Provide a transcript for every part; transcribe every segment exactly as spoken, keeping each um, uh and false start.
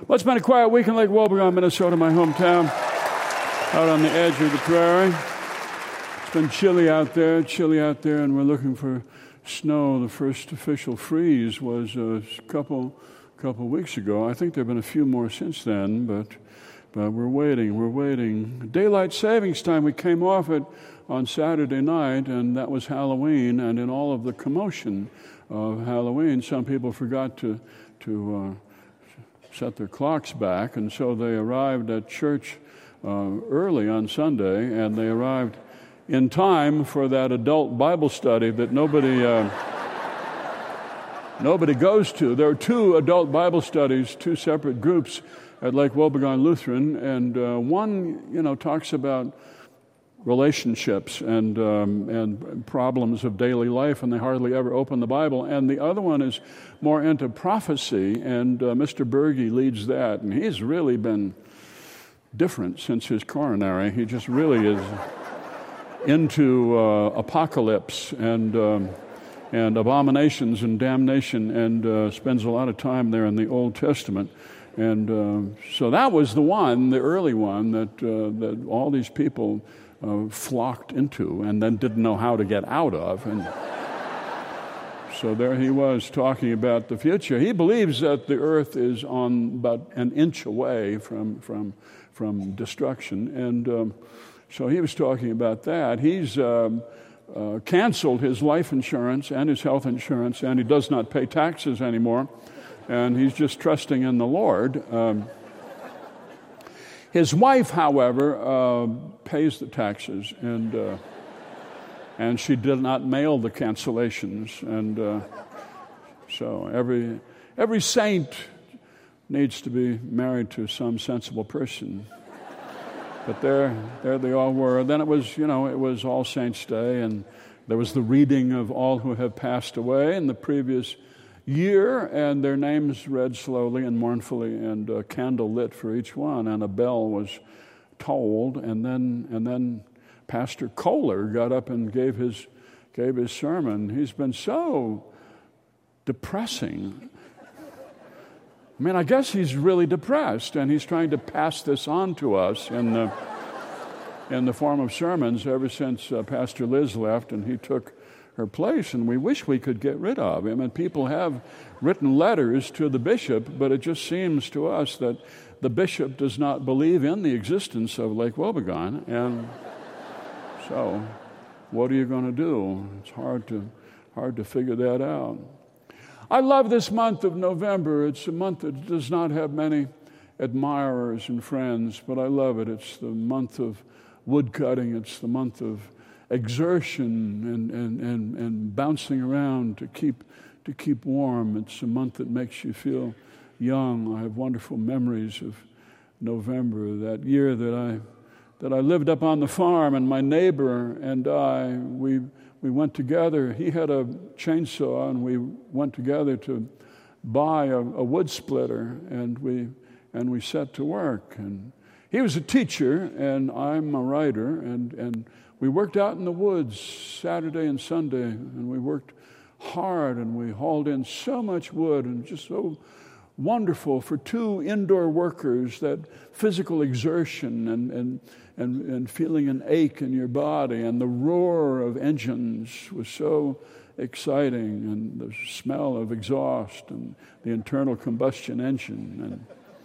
Well, it's been a quiet week in Lake Wobegon, Minnesota, my hometown, out on the edge of the prairie. It's been chilly out there, chilly out there, and we're looking for snow. The first official freeze was a couple couple weeks ago. I think there have been a few more since then, but but we're waiting, we're waiting. Daylight savings time, we came off it on Saturday night, and that was Halloween, and in all of the commotion of Halloween, some people forgot to to uh, set their clocks back, and so they arrived at church uh, early on Sunday, and they arrived in time for that adult Bible study that nobody uh, nobody goes to. There are two adult Bible studies, two separate groups at Lake Wobegon Lutheran, and uh, one, you know, talks about relationships and um, and problems of daily life, and they hardly ever open the Bible. And the other one is more into prophecy, and uh, Mister Berge leads that, and he's really been different since his coronary. He just really is into uh, apocalypse and um, and abominations and damnation, and uh, spends a lot of time there in the Old Testament. And uh, so that was the one, the early one, that uh, that all these people Uh, flocked into and then didn't know how to get out of. And so there he was talking about the future. He believes that the earth is on about an inch away from from from destruction. And um, so he was talking about that. He's um, uh, canceled his life insurance and his health insurance, and he does not pay taxes anymore. And he's just trusting in the Lord. Um, His wife, however, uh, pays the taxes, and uh, and she did not mail the cancellations, and uh, so every every saint needs to be married to some sensible person. But there, there they all were. Then it was, you know, it was All Saints' Day, and there was the reading of all who have passed away in the previous year, and their names read slowly and mournfully, and a candle lit for each one, and a bell was tolled, and then and then Pastor Kohler got up and gave his gave his sermon. He's been so depressing. I mean, I guess he's really depressed, and he's trying to pass this on to us in the in the form of sermons ever since uh, Pastor Liz left, and he took her place, and we wish we could get rid of him. And people have written letters to the bishop, but it just seems to us that the bishop does not believe in the existence of Lake Wobegon. And so what are you going to do? It's hard to hard to figure that out. I love this month of November. It's a month that does not have many admirers and friends, but I love it. It's the month of woodcutting. It's the month of exertion and, and, and, and bouncing around to keep to keep warm. It's a month that makes you feel young. I have wonderful memories of November, that year that I that I lived up on the farm, and my neighbor and I, we we went together. He had a chainsaw, and we went together to buy a, a wood splitter, and we and we set to work. And he was a teacher, and I'm a writer, and and we worked out in the woods Saturday and Sunday, and we worked hard, and we hauled in so much wood, and just so wonderful for two indoor workers, that physical exertion and and and, and feeling an ache in your body, and the roar of engines was so exciting, and the smell of exhaust and the internal combustion engine. And,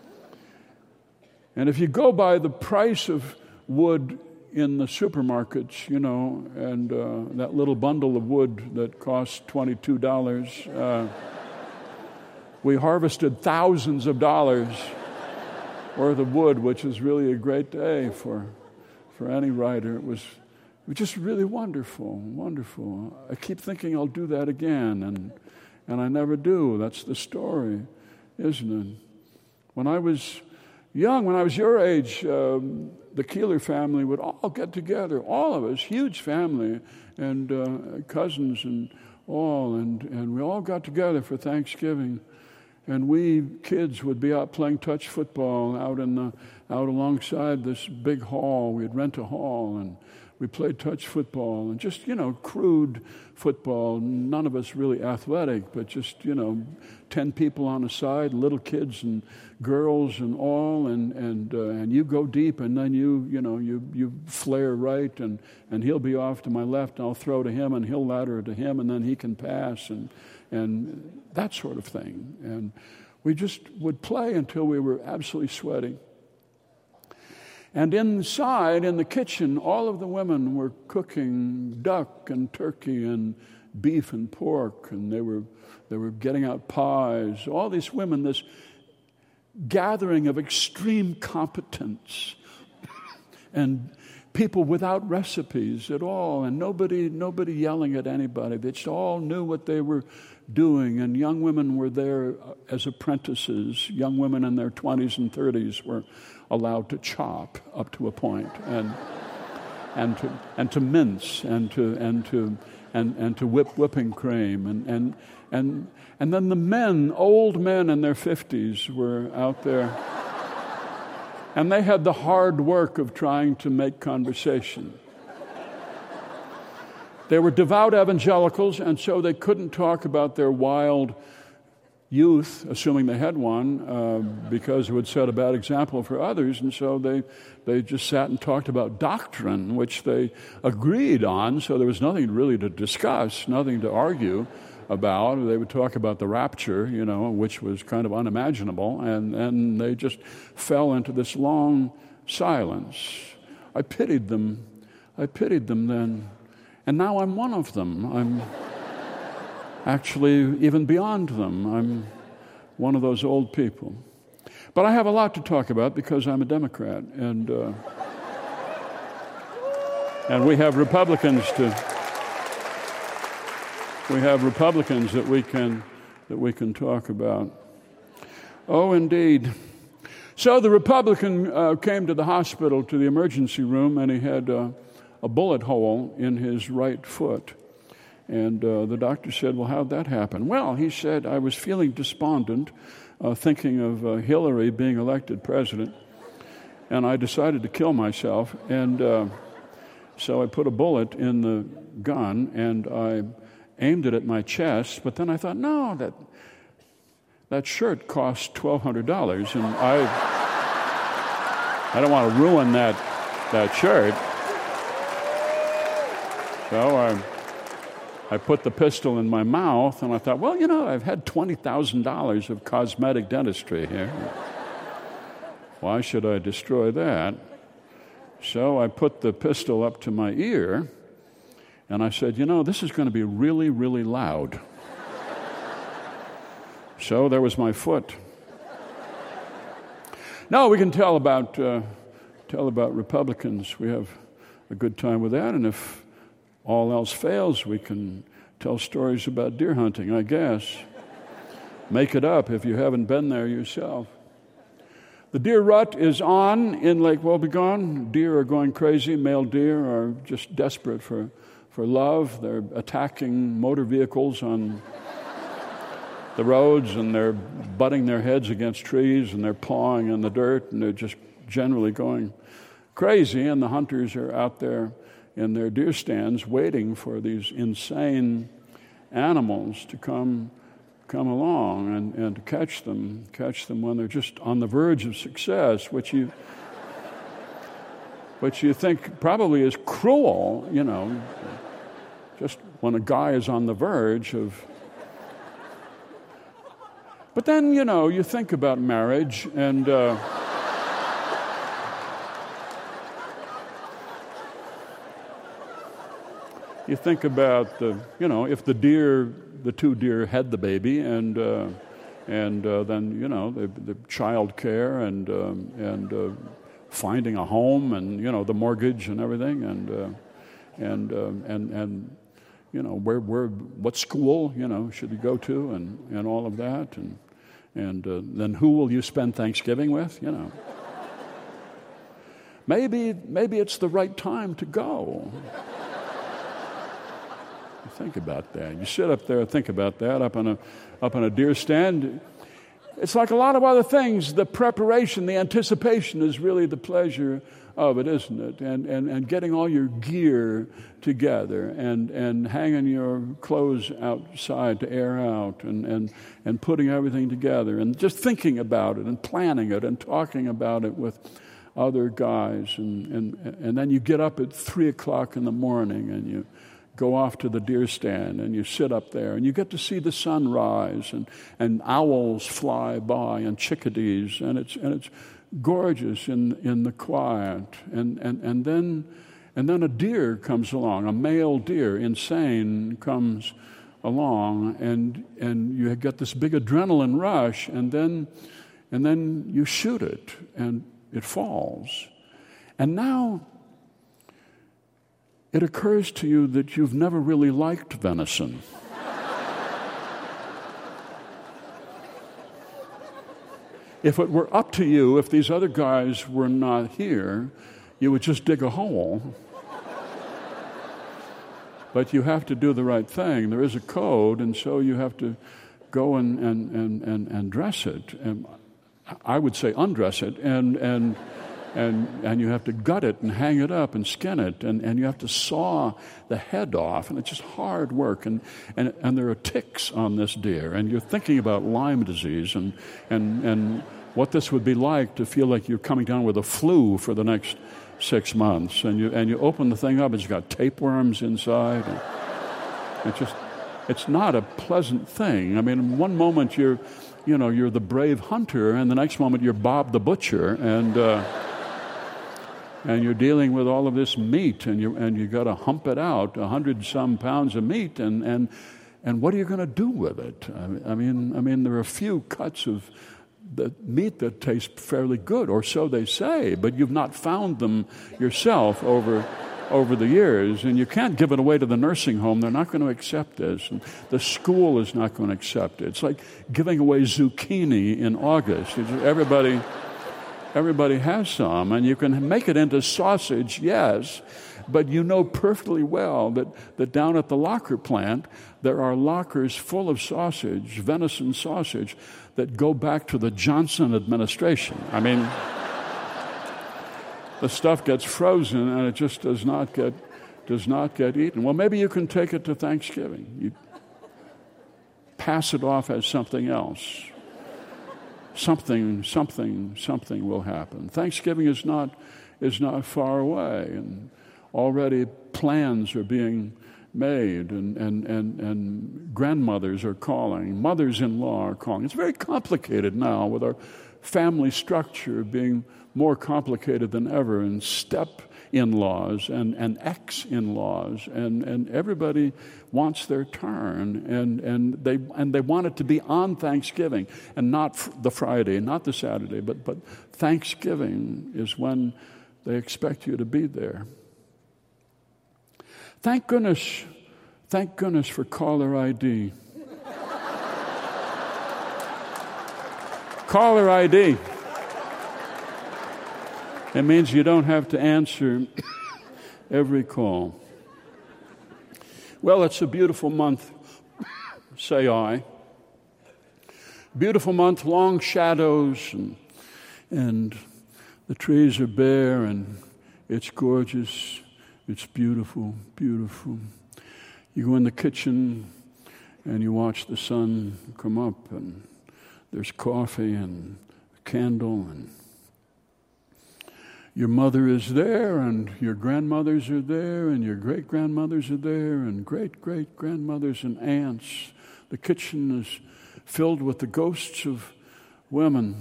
and if you go by the price of wood in the supermarkets, you know, and uh, that little bundle of wood that costs twenty-two dollars, uh, we harvested thousands of dollars worth of wood, which is really a great day for for any writer. It was, it was just really wonderful, wonderful. I keep thinking I'll do that again, and and I never do. That's the story, isn't it? When I was young, when I was your age, um, the Keeler family would all get together, all of us, huge family, and uh, cousins and all, and, and we all got together for Thanksgiving. And we kids would be out playing touch football out in the out alongside this big hall. We'd rent a hall, and we played touch football and just, you know, crude football. None of us really athletic, but just, you know, ten people on a side, little kids and girls and all, and and uh, and you go deep, and then you, you know, you you flare right, and, and he'll be off to my left, and I'll throw to him, and he'll ladder to him, and then he can pass, and and that sort of thing. And we just would play until we were absolutely sweaty. And inside, in the kitchen, all of the women were cooking duck and turkey and beef and pork, and they were they were getting out pies. All these women, this gathering of extreme competence, and people without recipes at all, and nobody nobody yelling at anybody. They just all knew what they were doing, and young women were there as apprentices. Young women in their twenties and thirties were allowed to chop up to a point, and and to and to mince, and to and to and and to whip whipping cream, and and and and then the men, old men in their fifties, were out there, and they had the hard work of trying to make conversation. They were devout evangelicals, and so they couldn't talk about their wild youth, assuming they had one, uh, because it would set a bad example for others. And so they they just sat and talked about doctrine, which they agreed on, so there was nothing really to discuss, nothing to argue about. They would talk about the rapture, you know, which was kind of unimaginable, and, and they just fell into this long silence. I pitied them. I pitied them then. And now I'm one of them. I'm actually even beyond them. I'm one of those old people. But I have a lot to talk about because I'm a Democrat, and uh, and we have Republicans to we have Republicans that we can that we can talk about. Oh, indeed. So the Republican uh, came to the hospital, to the emergency room, and he had uh, a bullet hole in his right foot. And uh, the doctor said, well, how'd that happen? Well, he said, I was feeling despondent, uh, thinking of uh, Hillary being elected president, and I decided to kill myself. And uh, so I put a bullet in the gun, and I aimed it at my chest. But then I thought, no, that that shirt cost twelve hundred dollars, and I I don't want to ruin that that shirt. So I... I put the pistol in my mouth, and I thought, well, you know, I've had twenty thousand dollars of cosmetic dentistry here. Why should I destroy that? So I put the pistol up to my ear, and I said, you know, this is going to be really, really loud. So there was my foot. No, we can tell about uh, tell about Republicans. We have a good time with that, and if all else fails, we can tell stories about deer hunting, I guess. Make it up if you haven't been there yourself. The deer rut is on in Lake Wobegon. Deer are going crazy. Male deer are just desperate for, for love. They're attacking motor vehicles on the roads, and they're butting their heads against trees, and they're pawing in the dirt, and they're just generally going crazy, and the hunters are out there in their deer stands waiting for these insane animals to come come along and, and to catch them, catch them when they're just on the verge of success, which you which you think probably is cruel, you know, just when a guy is on the verge of. But then, you know, you think about marriage, and uh, you think about the, you know, if the deer, the two deer had the baby, and uh, and uh, then, you know, the, the child care, and um, and uh, finding a home, and, you know, the mortgage and everything, and uh, and um, and and you know, where where what school, you know, should you go to, and, and all of that, and and uh, then who will you spend Thanksgiving with, you know? Maybe maybe it's the right time to go. Think about that. You sit up there and think about that up on a up on a deer stand. It's like a lot of other things. The preparation, the anticipation is really the pleasure of it, isn't it? And and, and getting all your gear together and, and hanging your clothes outside to air out and, and, and putting everything together and just thinking about it and planning it and talking about it with other guys. And, and, and then you get up at three o'clock in the morning and you go off to the deer stand and you sit up there and you get to see the sun rise and, and owls fly by and chickadees, and it's and it's gorgeous in in the quiet. And, and, and then and then a deer comes along, a male deer, insane, comes along, and and you get this big adrenaline rush, and then and then you shoot it and it falls. And now it occurs to you that you've never really liked venison. If it were up to you, if these other guys were not here, you would just dig a hole. But you have to do the right thing. There is a code, and so you have to go and, and, and, and, and dress it. And I would say undress it, and and and and you have to gut it and hang it up and skin it, and, and you have to saw the head off, and it's just hard work. And, and, and there are ticks on this deer, and you're thinking about Lyme disease and and and what this would be like to feel like you're coming down with a flu for the next six months. And you and you open the thing up, it's got tapeworms inside. And it's just it's not a pleasant thing. I mean, one moment you're you know you're the brave hunter, and the next moment you're Bob the butcher, and uh, and you're dealing with all of this meat, and you and you got to hump it out, a hundred some pounds of meat, and and and what are you going to do with it? I mean, I mean, there are a few cuts of the meat that taste fairly good, or so they say, but you've not found them yourself over over the years, and you can't give it away to the nursing home. They're not going to accept this, and the school is not going to accept it. It's like giving away zucchini in August. It's, everybody everybody has some, and you can make it into sausage, yes, but you know perfectly well that, that down at the locker plant there are lockers full of sausage, venison sausage, that go back to the Johnson administration. I mean, the stuff gets frozen and it just does not get does not get eaten. Well, maybe you can take it to Thanksgiving. You pass it off as something else. Something, something, something will happen. Thanksgiving is not is not far away, and already plans are being made, and, and, and, and grandmothers are calling, mothers-in-law are calling. It's very complicated now with our family structure being more complicated than ever, and step-in-laws and, and ex-in-laws, and, and everybody wants their turn, and, and they and they want it to be on Thanksgiving, and not the Friday, not the Saturday, but, but Thanksgiving is when they expect you to be there. Thank goodness, thank goodness for caller I D. Caller I D. It means you don't have to answer every call. Well, it's a beautiful month, say I. Beautiful month, long shadows, and, and the trees are bare, and it's gorgeous. It's beautiful, beautiful. You go in the kitchen and you watch the sun come up, and there's coffee and a candle, and your mother is there, and your grandmothers are there, and your great-grandmothers are there, and great-great-grandmothers and aunts. The kitchen is filled with the ghosts of women.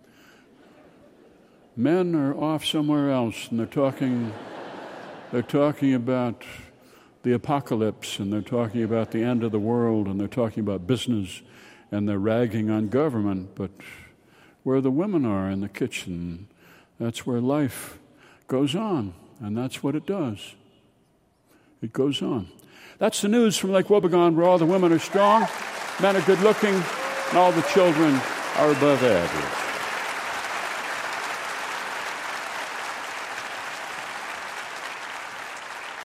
Men are off somewhere else, and they're talking... They're talking about the apocalypse, and they're talking about the end of the world, and they're talking about business, and they're ragging on government. But where the women are in the kitchen, that's where life goes on, and that's what it does. It goes on. That's the news from Lake Wobegon, where all the women are strong, men are good-looking, and all the children are above average.